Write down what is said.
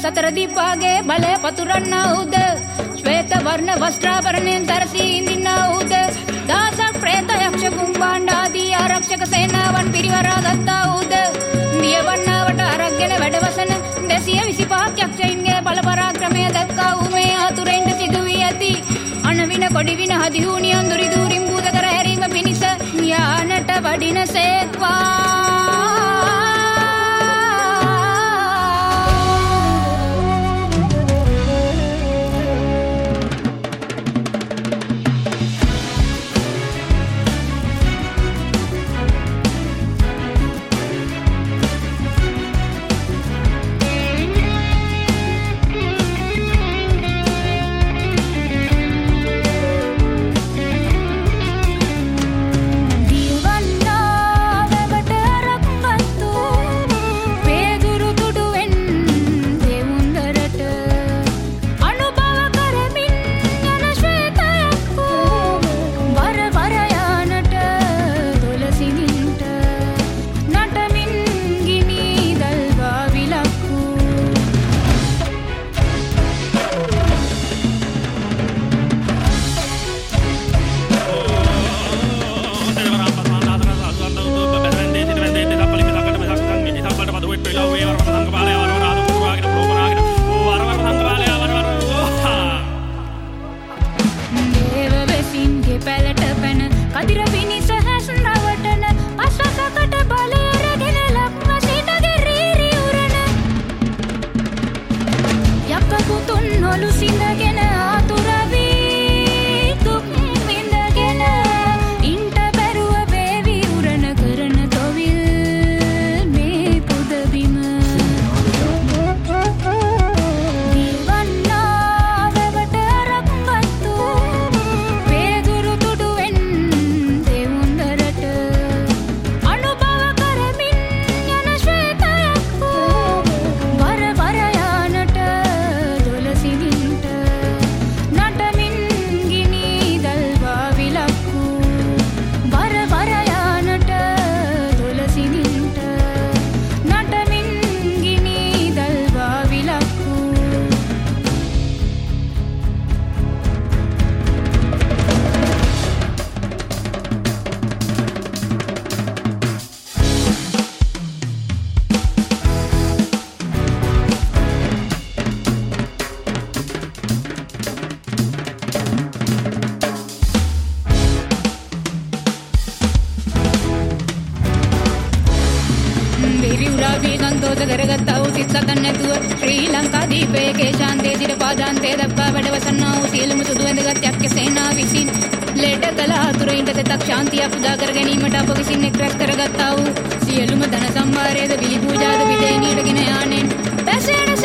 සතර දීපාගේ බලය පතුරන්නා වූද ශ්වේත වර්ණ වස්ත්‍රාභරණයෙන් සැරසී ඉඳින්නා වූද දාසක් ප්‍රේත යක්ෂ කුම්භාණ්ඩ ආදී ආරක්ෂක සේනාවන් පිරිවරා ගත්තා වූද දියවන්නාවට අරක්ගෙන වැඩවසන 225ක් යක්ෂයින්ගේ බල පරාක්‍රමය දැක්කා වූ මේ ආතුරෙන්ට සිදු වී ඇති අනවින කොඩිවින හදිහූනියන් දුරි දූරින් භූත කර හැරීම පිණිස යානට වඩින සේක්වා. ශ්‍රී ලංකා දීපයේ ශාන්තේ සිට පාදාන්තයේ දක්වා වැඩවසන්නා වූ සියලුම සුදු වැඳගත් යක්ෂ සේනාව විසින් ලෙඩ කළ ආතුරයින්ට තෙතක් ශාන්තියක් උදා කර ගැනීමට අප විසින් එක් රැස් කරගත්තා වූ සියලුම ධන සම්භාරයේද බිලි පූජාද පිටේනියට ගෙන යානෙන් පැසෙන